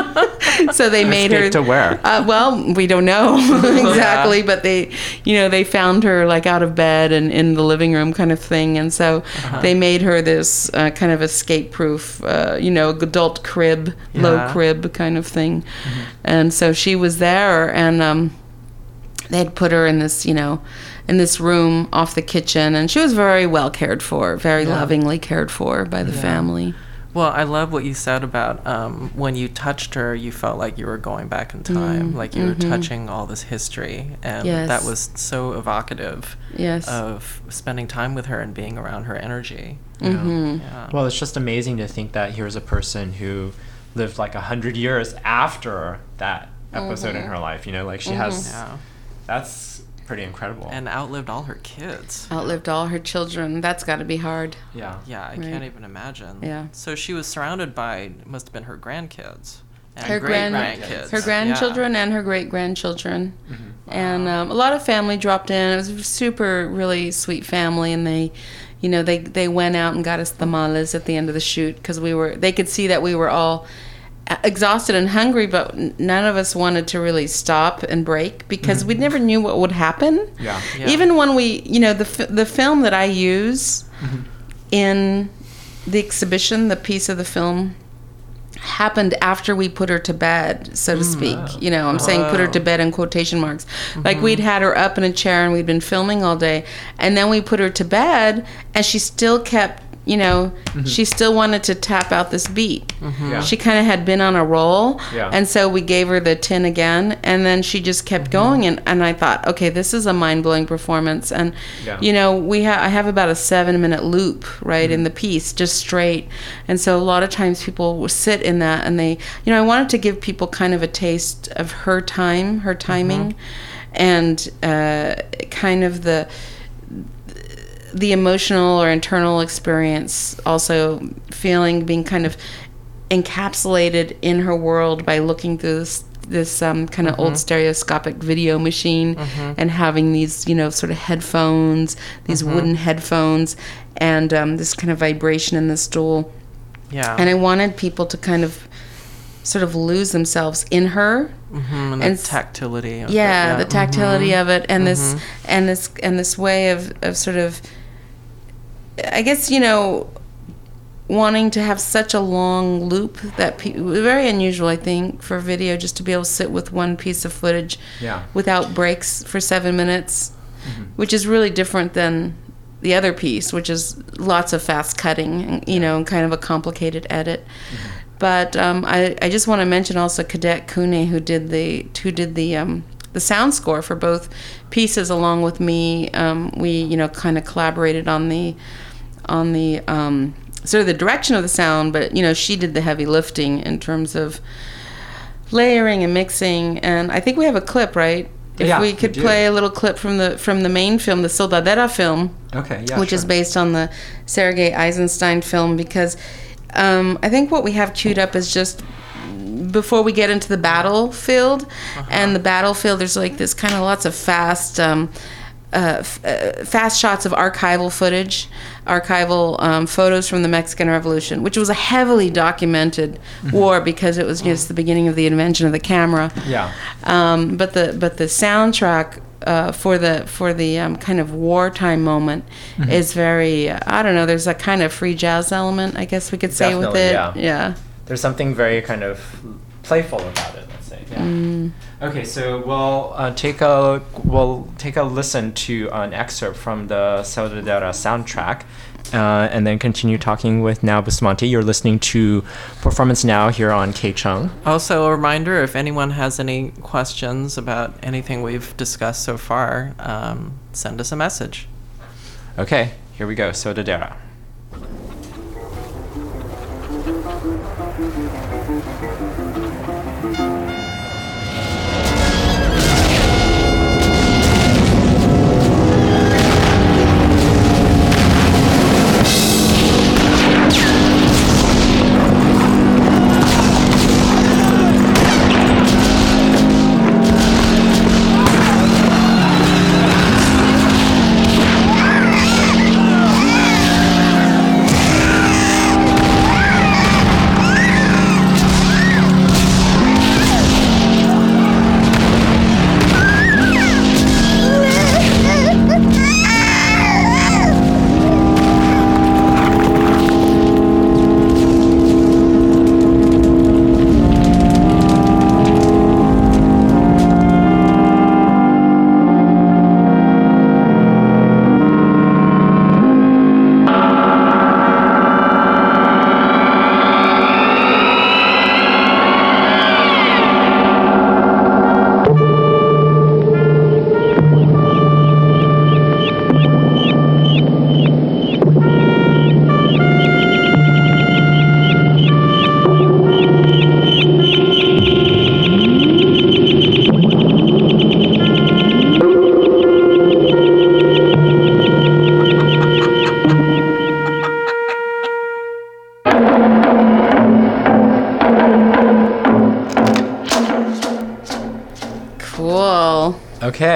so they made her. Escape to where? Uh, well, we don't know exactly, but they, you know, they found her like out of bed and in the living room kind of thing. And so Uh-huh. they made her this uh, kind of escape proof, uh, you know, adult crib, low Yeah. crib kind of thing. And so she was there, and um, they had put her in this, you know, in this room off the kitchen, and she was very well cared for, very Yeah. lovingly cared for by the Yeah. family. Well, I love what you said about um, when you touched her, you felt like you were going back in time, like you were touching all this history, and Yes. that was so evocative Yes. of spending time with her and being around her energy. you know? Mhm. Yeah. Well, it's just amazing to think that here's a person who lived like a hundred years after that episode in her life. You know, like she has. Yeah. That's pretty incredible. And outlived all her kids. Outlived all her children. That's got to be hard. yeah. Yeah, I Right. can't even imagine. Yeah. So she was surrounded by, must have been her grandkids. And Her grand- great-grandkids. Her grandchildren and her great grandchildren. And um, a lot of family dropped in. It was a super, really sweet family, and they, you know, they they went out and got us tamales at the end of the shoot because we were. They could see that we were all exhausted and hungry, but n- none of us wanted to really stop and break because we never knew what would happen. Yeah. Yeah. Even when we, you know, the f- the film that I use in the exhibition, the piece of the film happened after we put her to bed, so to speak. You know, I'm saying put her to bed in quotation marks. Like we'd had her up in a chair and we'd been filming all day, and then we put her to bed, and she still kept, you know, she still wanted to tap out this beat. Yeah. She kind of had been on a roll, Yeah. and so we gave her the tin again, and then she just kept going, and, and I thought, okay, this is a mind-blowing performance. And Yeah. you know, we ha- I have about a seven-minute loop, right, in the piece, just straight, and so a lot of times people will sit in that, and they, you know, I wanted to give people kind of a taste of her time, her timing, and uh, kind of the the emotional or internal experience, also feeling being kind of encapsulated in her world by looking through this this um, kind of old stereoscopic video machine and having these, you know, sort of headphones, these wooden headphones, and um, this kind of vibration in the stool. Yeah. And I wanted people to kind of sort of lose themselves in her. Mhm, and the and s- tactility. Of yeah, it, the tactility mhm. of it, and this and this and this way of, of sort of, I guess, you know, wanting to have such a long loop that pe- very unusual, I think, for video, just to be able to sit with one piece of footage Yeah. without breaks for seven minutes, which is really different than the other piece, which is lots of fast cutting, and, you know, and kind of a complicated edit. But um, I, I just want to mention also Cadet Kune, who did the who did the um, the sound score for both pieces, along with me. Um, we, you know, kind of collaborated on the on the um, sort of the direction of the sound, but you know, she did the heavy lifting in terms of layering and mixing. And I think we have a clip, right? If Yeah, we we could do. play a little clip from the from the main film, the Soldadera film, Okay. Yeah. which is sure. based on the Sergei Eisenstein film, because um, I think what we have queued up is just before we get into the battlefield, and the battlefield, there's like this kind of lots of fast, um, uh, f- uh, fast shots of archival footage, archival um, photos from the Mexican Revolution, which was a heavily documented war because it was just the beginning of the invention of the camera. Yeah. Um, but the but the soundtrack uh, for the for the um, kind of wartime moment is very uh, I don't know. There's a kind of free jazz element, I guess we could say, with Definitely, it. yeah. Yeah. There's something very kind of playful about it. Let's say. Yeah. Mm. Okay, so we'll uh, take a we'll take a listen to an excerpt from the Soldadera soundtrack, uh, and then continue talking with Now Bustamante. You're listening to Performance Now here on K-Chung. Also, a reminder, if anyone has any questions about anything we've discussed so far, um, send us a message. Okay, here we go. Soldadera.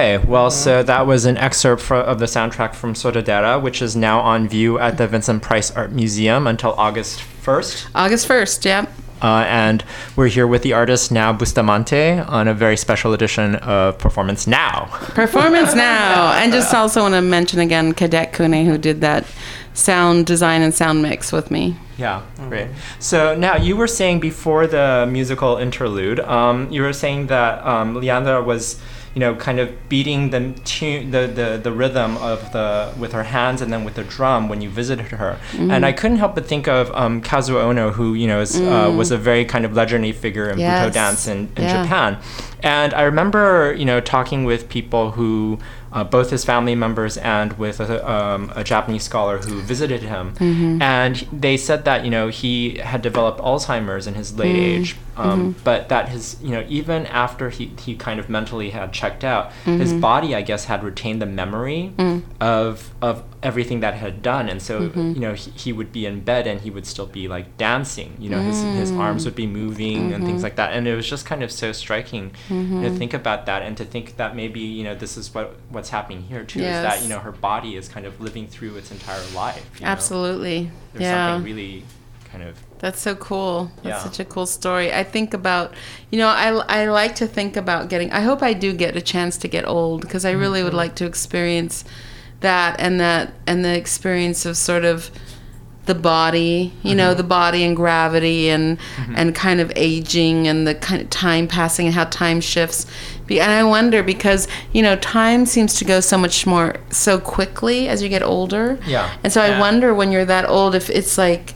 Okay, well, so that was an excerpt fro- of the soundtrack from Sordadera, which is now on view at the Vincent Price Art Museum until August first. August first, yep. Uh, and we're here with the artist Now Bustamante on a very special edition of Performance Now. Performance Now. And just also want to mention again Cadet Kune, who did that sound design and sound mix with me. Yeah, great. So now you were saying before the musical interlude, um, you were saying that um, Leandra was, you know, kind of beating the tune, the, the the rhythm of the with her hands and then with the drum when you visited her. Mm-hmm. And I couldn't help but think of um, Kazuo Ono, who you know is, mm. uh, was a very kind of legendary figure in yes. Butoh dance in, in yeah. Japan. And I remember, you know, talking with people who, uh, both his family members and with a, um, a Japanese scholar who visited him, mm-hmm. and they said that, you know, he had developed Alzheimer's in his late mm-hmm. age, um, mm-hmm. but that his, you know, even after he, he kind of mentally had checked out, mm-hmm. his body, I guess, had retained the memory mm. of of everything that had done, and so mm-hmm. you know he, he would be in bed and he would still be like dancing, you know, mm. his his arms would be moving mm-hmm. and things like that, and it was just kind of so striking mm-hmm. to think about that and to think that maybe, you know, this is what what's happening here too, yes. is that, you know, her body is kind of living through its entire life. You Absolutely. know? There's yeah. something really kind of. That's so cool. That's yeah. such a cool story. I think about, you know, I, I like to think about getting, I hope I do get a chance to get old, because I really mm-hmm. would like to experience that and that and the experience of sort of the body, you mm-hmm. know, the body and gravity and mm-hmm. and kind of aging and the kind of time passing and how time shifts. Be, and I wonder, because, you know, time seems to go so much more so quickly as you get older. Yeah. And so yeah. I wonder when you're that old if it's like,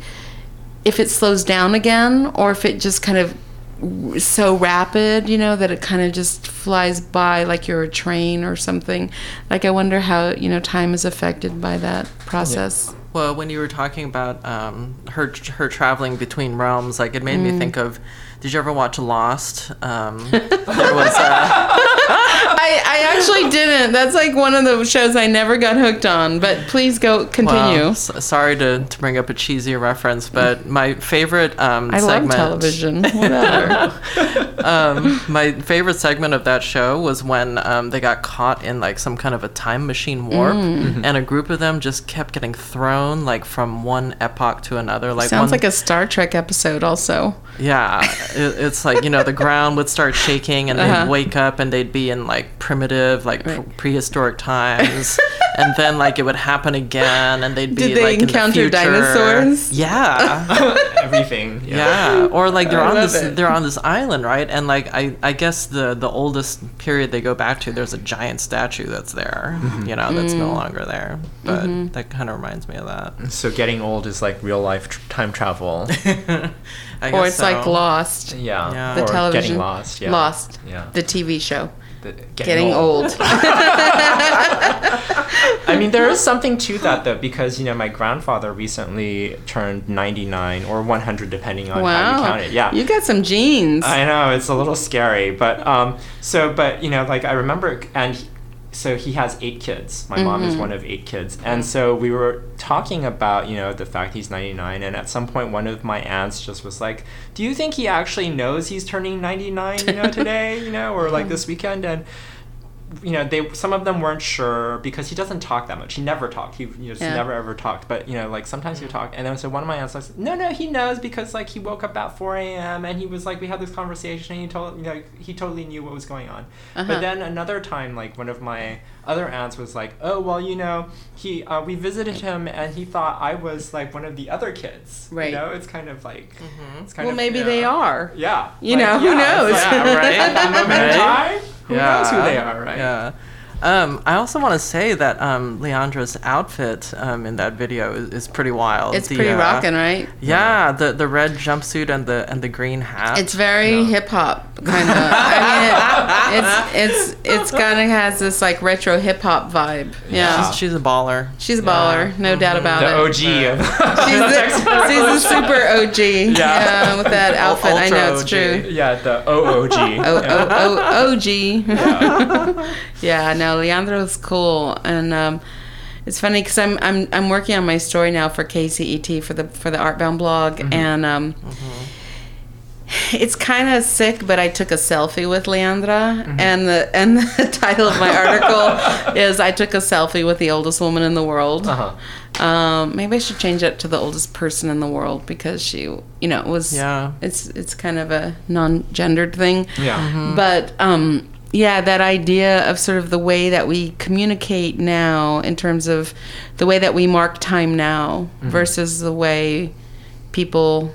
if it slows down again, or if it just kind of so rapid, you know, that it kind of just flies by like you're a train or something. Like, I wonder how, you know, time is affected by that process. Yeah. Well, when you were talking about um, her her traveling between realms, like, it made mm. me think of, did you ever watch Lost? Um, there was uh, I, I actually didn't. That's like one of the shows I never got hooked on, but please go continue. Well, s- sorry to, to bring up a cheesy reference, but my favorite um, I segment... love television. Whatever. um, my favorite segment of that show was when um, they got caught in like some kind of a time machine warp, mm. and a group of them just kept getting thrown like from one epoch to another. Like Sounds one... like a Star Trek episode also. Yeah, it, it's like, you know, the ground would start shaking and uh-huh. they'd wake up and they'd be in like primitive, like right. pre- prehistoric times, and then like it would happen again and they'd be Did they like encounter in the future. Dinosaurs? Yeah. Everything. Yeah. yeah. Or like they're I on love this it. they're on this island, right? And like I, I guess the the oldest period they go back to, there's a giant statue that's there, mm-hmm. you know, that's mm. no longer there. But mm-hmm. that kind of reminds me of that. So getting old is like real life tr- time travel. I or guess it's so. like Lost. Yeah. yeah. The or television. Getting Lost. Yeah. Lost. Yeah. The T V show. The, getting, Getting old. old. I mean, there is something to that, though, because, you know, my grandfather recently turned ninety-nine or one hundred, depending on wow. how you count it. Yeah. You got some genes. I know, it's a little scary. But, um, so, but, you know, like, I remember, and he, so he has eight kids. My mm-hmm. mom is one of eight kids. And so we were talking about, you know, the fact he's ninety-nine. And at some point, one of my aunts just was like, do you think he actually knows he's turning ninety-nine, you know, today, you know, or like this weekend? And, you know, they some of them weren't sure because he doesn't talk that much. He never talked. He just yeah. never ever talked. But, you know, like sometimes he would talk. And then so one of my aunts was like, no, no, he knows because like he woke up at four a.m. and he was like, we had this conversation and he told, you know, he totally knew what was going on. Uh-huh. But then another time, like one of my other aunts was like, oh, well, you know, he uh, we visited him and he thought I was like one of the other kids. Right. You know, it's kind of like, mm-hmm. it's kind well, of, maybe yeah. they are. Yeah. You like, know, who yeah, knows? Like, yeah, right. At that moment in time, who yeah. knows who they are, right? Yeah. Um, I also want to say that um, Leandra's outfit um, in that video is, is pretty wild. It's the, pretty uh, rocking, right? Yeah, the the red jumpsuit and the and the green hat. It's very No. hip hop kind of. I mean, it, it's it's it's kind of has this like retro hip hop vibe. Yeah, she's, she's a baller. she's a baller, yeah. no mm-hmm. doubt about the it. O G of She's the, she's a super O G. Yeah, yeah with that outfit, I know it's O G. true. Yeah, the O O G. O O O O G. Yeah. Yeah, no, Leandra's cool, and um, it's funny because I'm I'm I'm working on my story now for K C E T for the for the Artbound blog, mm-hmm. and um, mm-hmm. it's kind of sick, but I took a selfie with Leandra, mm-hmm. and the and the title of my article is "I took a selfie with the oldest woman in the world." Uh-huh. Um, maybe I should change it to the oldest person in the world, because she, you know, was yeah. It's it's kind of a non-gendered thing. Yeah. Mm-hmm. But um, yeah, that idea of sort of the way that we communicate now, in terms of the way that we mark time now, mm-hmm. versus the way people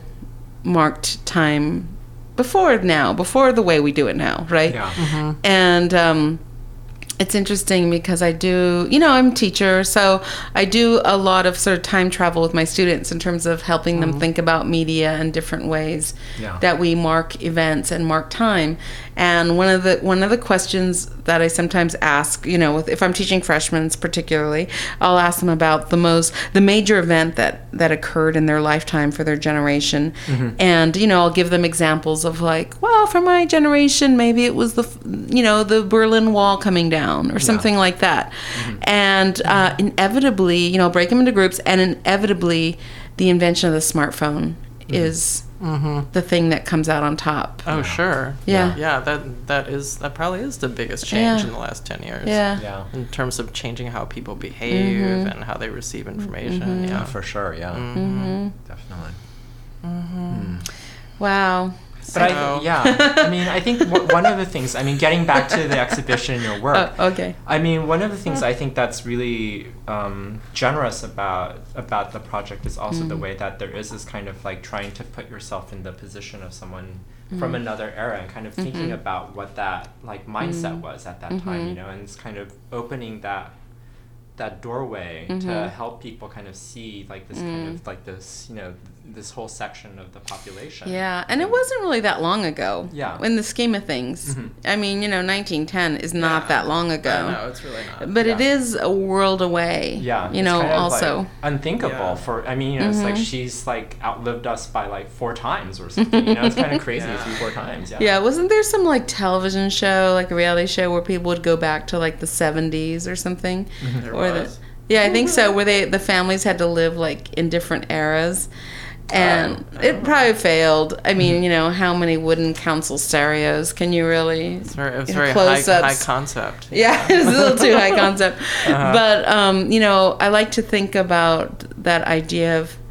marked time before now, before the way we do it now, right? Yeah. Mm-hmm. And um, it's interesting because I do, you know, I'm a teacher, so I do a lot of sort of time travel with my students in terms of helping mm-hmm. them think about media in different ways yeah. that we mark events and mark time. And one of the one of the questions that I sometimes ask, you know, with, if I'm teaching freshmen particularly, I'll ask them about the most, the major event that, that occurred in their lifetime for their generation. Mm-hmm. And, you know, I'll give them examples of like, well, for my generation, maybe it was the, you know, the Berlin Wall coming down or something yeah. like that. Mm-hmm. And uh, inevitably, you know, break them into groups, and inevitably the invention of the smartphone mm-hmm. is... Mm-hmm. the thing that comes out on top. Oh, yeah. sure. Yeah. Yeah, that that is that probably is the biggest change yeah. in the last ten years. Yeah. Yeah. In terms of changing how people behave mm-hmm. and how they receive information. Mm-hmm. Yeah. yeah, for sure. Yeah. Mm-hmm. Definitely. Mm-hmm. Mm. Wow. But I, yeah, I mean, I think w- one of the things, I mean, getting back to the exhibition and your work. Oh, okay. I mean, one of the things I think that's really um, generous about about the project is also mm. the way that there is this kind of like trying to put yourself in the position of someone mm. from another era, and kind of thinking mm-hmm. about what that like mindset mm. was at that mm-hmm. time, you know, and it's kind of opening that that doorway mm-hmm. to help people kind of see like this mm. kind of like this, you know, this whole section of the population. Yeah, and it wasn't really that long ago. Yeah. In the scheme of things. Mm-hmm. I mean, you know, nineteen ten is not yeah. that long ago. No, it's really not. But yeah. it is a world away. Yeah. You know, kind of also. Like unthinkable yeah. for, I mean, you know, mm-hmm. it's like she's like outlived us by like four times or something. You know, it's kind of crazy, yeah. three, four times. Yeah. Yeah, wasn't there some like television show, like a reality show where people would go back to like the seventies or something? Mm-hmm. There or was. The, yeah, I think so, where they the families had to live like in different eras. And oh, it probably failed. I mean, you know, how many wooden council stereos can you really? It's very, it's very high, high concept. Yeah, it's a little too high concept. Uh-huh. But um, you know, I like to think about that idea of,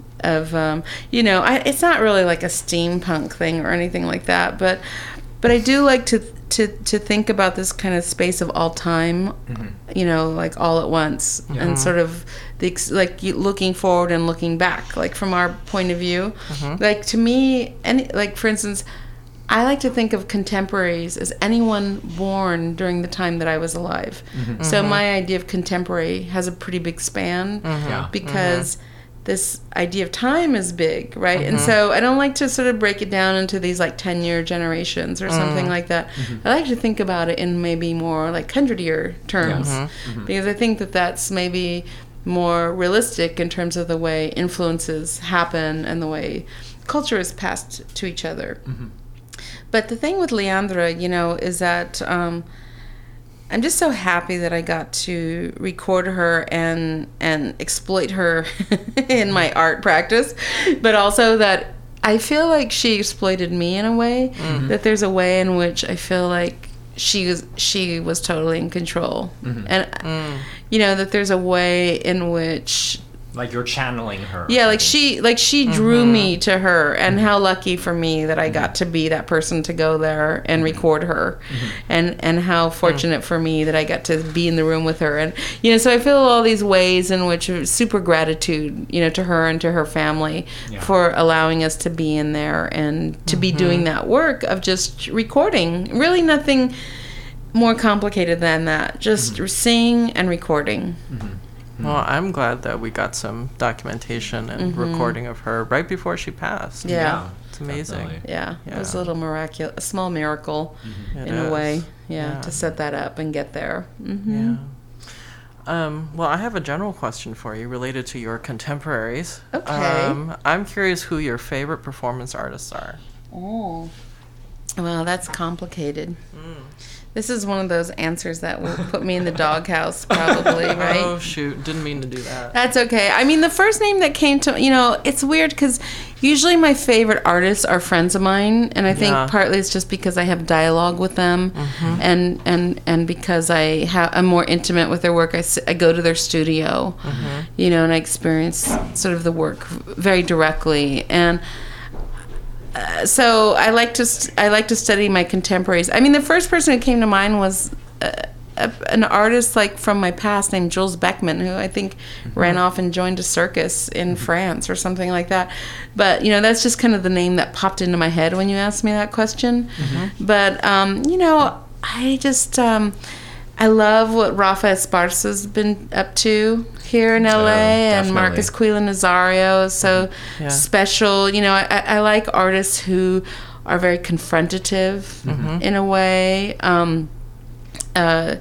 of um, you know, I, it's not really like a steampunk thing or anything like that, but but I do like to to to think about this kind of space of all time, mm-hmm. you know, like all at once, yeah. and sort of the like looking forward and looking back, like from our point of view. Mm-hmm. Like to me, any like for instance, I like to think of contemporaries as anyone born during the time that I was alive. Mm-hmm. So mm-hmm. my idea of contemporary has a pretty big span mm-hmm. yeah. because. Mm-hmm. This idea of time is big, right? Mm-hmm. And so I don't like to sort of break it down into these like ten-year generations or something mm. like that. Mm-hmm. I like to think about it in maybe more like hundred-year terms yeah. mm-hmm. because I think that that's maybe more realistic in terms of the way influences happen and the way culture is passed to each other. Mm-hmm. But the thing with Leandra, you know, is that um, I'm just so happy that I got to record her and and exploit her in my art practice, but also that I feel like she exploited me in a way, mm-hmm. that there's a way in which I feel like she was she was totally in control. Mm-hmm. And mm. you know, that there's a way in which like you're channeling her. Yeah, like she like she drew mm-hmm. me to her, and how lucky for me that I mm-hmm. got to be that person to go there and mm-hmm. record her. Mm-hmm. And and how fortunate mm-hmm. for me that I got to be in the room with her. And you know, so I feel all these ways in which super gratitude, you know, to her and to her family yeah. for allowing us to be in there and to mm-hmm. be doing that work of just recording. Really nothing more complicated than that. Just mm-hmm. seeing and recording. Mm-hmm. Well, I'm glad that we got some documentation and mm-hmm. recording of her right before she passed. Yeah. yeah it's amazing. Yeah. yeah, it was a little miraculous, a small miracle mm-hmm. in is. a way, yeah, yeah, to set that up and get there. Mm-hmm. Yeah. Um, well, I have a general question for you related to your contemporaries. Okay. Um, I'm curious who your favorite performance artists are. Oh. Well, that's complicated. Mm. This is one of those answers that will put me in the doghouse, probably, right? Oh, shoot. Didn't mean to do that. That's okay. I mean, the first name that came to, you know, it's weird because usually my favorite artists are friends of mine. And I think Yeah. partly it's just because I have dialogue with them mm-hmm. and, and, and because I ha- I'm more intimate with their work. I, s- I go to their studio, mm-hmm. you know, and I experience sort of the work very directly. And Uh, so I like to st- I like to study my contemporaries. I mean, the first person who came to mind was uh, a, an artist like from my past named Jules Beckman, who I think mm-hmm. ran off and joined a circus in mm-hmm. France or something like that. But you know, that's just kind of the name that popped into my head when you asked me that question. Mm-hmm. But um, you know, I just um, I love what Rafa Esparza's been up to here in L A, Oh, and Marcus Quillen Nazario is so Yeah. special. You know, I, I like artists who are very confrontative Mm-hmm. in a way. Um, uh,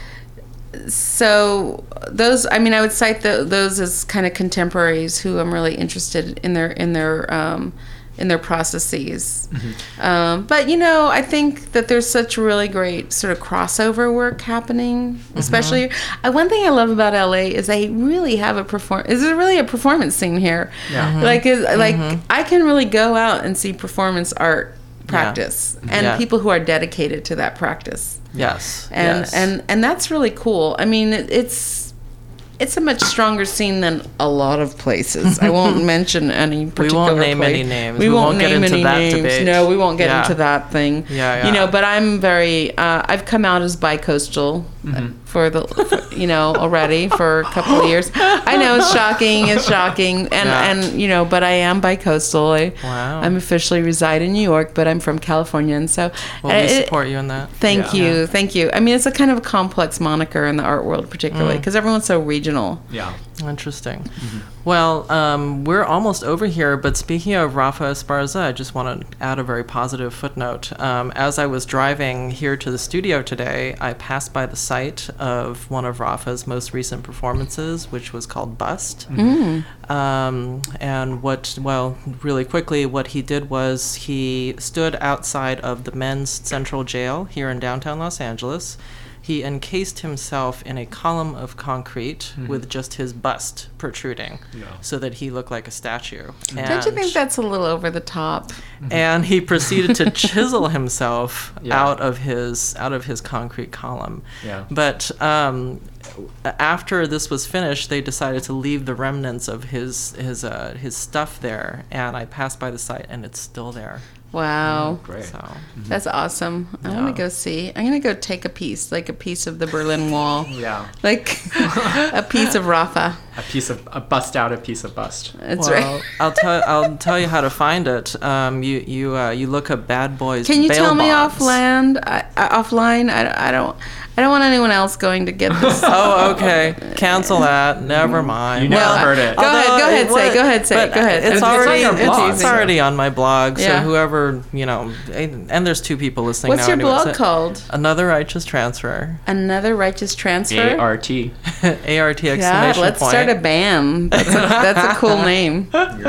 so those, I mean, I would cite the, those as kind of contemporaries who I'm really interested in their in their um, in their processes. Mm-hmm. Um, but you know, I think that there's such really great sort of crossover work happening. Mm-hmm. Especially, uh, one thing I love about L A is they really have a perform. Is it really a performance scene here? Yeah. Mm-hmm. Like, is, like mm-hmm. I can really go out and see performance art practice Yeah. and Yeah. people who are dedicated to that practice. Yes. And yes. and and that's really cool. I mean, it, it's it's a much stronger scene than a lot of places. I won't mention any particular We won't name place. any names. We, We won't, won't get name into any that names. debate. No, we won't get Yeah. into that thing. Yeah, yeah. You know, but I'm very. Uh, I've come out as bi-coastal Mm-hmm. for the, for, you know, already for a couple of years. I know it's shocking. It's shocking, and Yeah. and you know, but I am bi-coastal. I, Wow. I'm officially reside in New York, but I'm from California, and so. Well, and we it- support you in that. Thank Yeah. you, thank you. I mean, it's a kind of a complex moniker in the art world, particularly Mm. because everyone's so regional. Yeah. Interesting. Well, um, we're almost over here, but speaking of Rafa Esparza, I just want to add a very positive footnote. Um, as I was driving here to the studio today, I passed by the site of one of Rafa's most recent performances, which was called Bust. Mm. Um, and what, well, really quickly, what he did was he stood outside of the men's central jail here in downtown Los Angeles. He encased himself in a column of concrete Mhm. with just his bust protruding, Yeah. so that he looked like a statue. Don't you And- think that's a little over the top? And he proceeded to chisel himself Yeah. out of his out of his concrete column. Yeah. But um, after this was finished, they decided to leave the remnants of his his uh, his stuff there, and I passed by the site, and it's still there. Wow. Great. So That's awesome. I Yeah. want to go see. I'm going to go take a piece, like a piece of the Berlin Wall. Yeah. Like a piece of Rafa. A piece of a bust out, a piece of bust. That's well, right. I'll tell I'll tell you how to find it. Um, you you uh, you look up Bad Boys. Can you bail tell me bonds. offland, I, I, offline? I, I don't. I don't want anyone else going to get this. Oh, okay. Cancel that. Never mind. You never Well, heard it. Go ahead. Go Although ahead. it Say. was- Go ahead. Say. but Go ahead. It's It's already on your blog, it's so- already on my blog. So Yeah. whoever you know, and, and there's two people listening What's now. your anyway, blog so- called? Another Righteous Transfer. Another Righteous Transfer. A R T. A R T God, exclamation let's point. start a band. That's a, that's a cool name.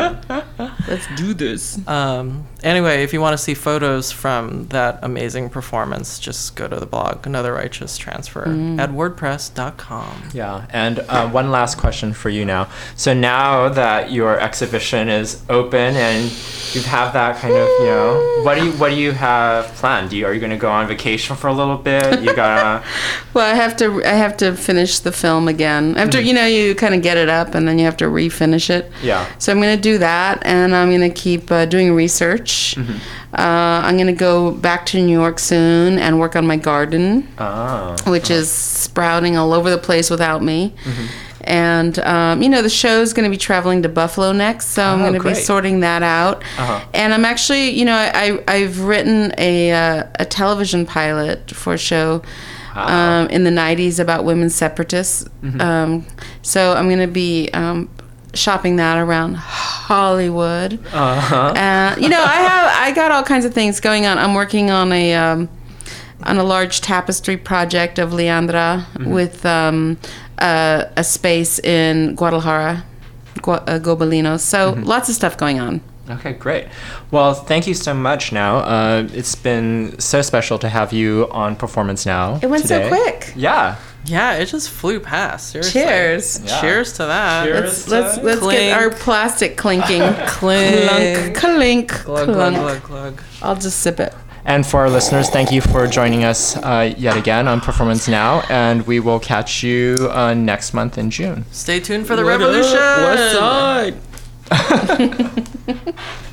Let's do this. Um, anyway, if you want to see photos from that amazing performance, just go to the blog, Another Righteous Transfer, Mm. at wordpress dot com. Yeah, and uh, one last question for you now. So now that your exhibition is open and you have that kind of, you know, what do you what do you have planned? Do you, are you going to go on vacation for a little bit? You gotta. Well, I have to. I have to finish the film again. After you know, you kind of get it up, and then you have to refinish it. Yeah. So I'm going to do that, and I'm going to keep uh, doing research. Mm-hmm. Uh, I'm going to go back to New York soon and work on my garden, Oh. which is sprouting all over the place without me. Mm-hmm. And um, you know, the show's going to be traveling to Buffalo next, so I'm Oh, going to be great. sorting that out. Uh-huh. And I'm actually, you know, I I've written a uh, a television pilot for a show. Wow. Um, in the nineties about women separatists. Mm-hmm. Um, so I'm going to be um, shopping that around Hollywood. Uh-huh. Uh, you know, I have I got all kinds of things going on. I'm working on a um, on a large tapestry project of Leandra Mm-hmm. with um, a, a space in Guadalajara, Gua- uh, Gobelinos. So Mm-hmm. lots of stuff going on. Okay, great. Well, thank you so much now. Uh, it's been so special to have you on Performance Now. It went today. so quick. Yeah. Yeah, it just flew past. Seriously. Cheers. Yeah. Cheers to that. Cheers. Let's let's, let's Clink. get our plastic clinking. Clink. Clunk, clink, Glug, clunk. glug, glug, glug. I'll just sip it. And for our listeners, thank you for joining us uh, yet again on Performance Now, and we will catch you uh, next month in June. Stay tuned for the What revolution. up? West side.